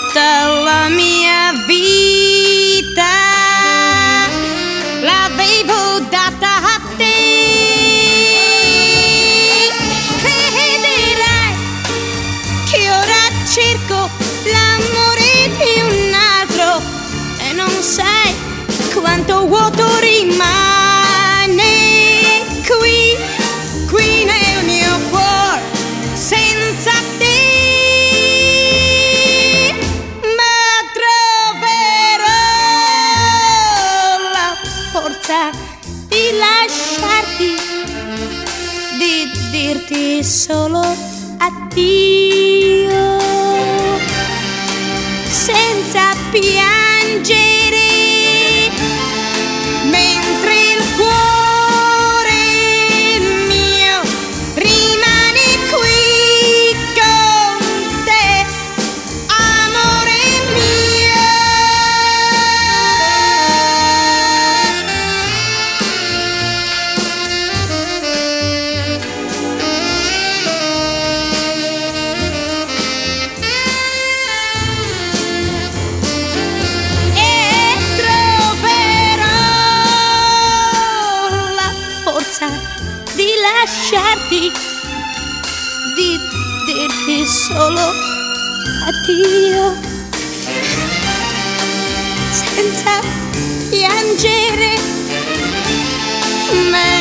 tutta la mia vita l'avevo data a te. Crederai che ora cerco l'amore di un altro e non sai quanto vuoto rimane qui nel mio cuore senza te. Di lasciarti, di dirti solo addio, senza piangere, mentre il cuore mio rimane qui con te, amore mio. Di lasciarti, di dirti solo addio, senza piangere.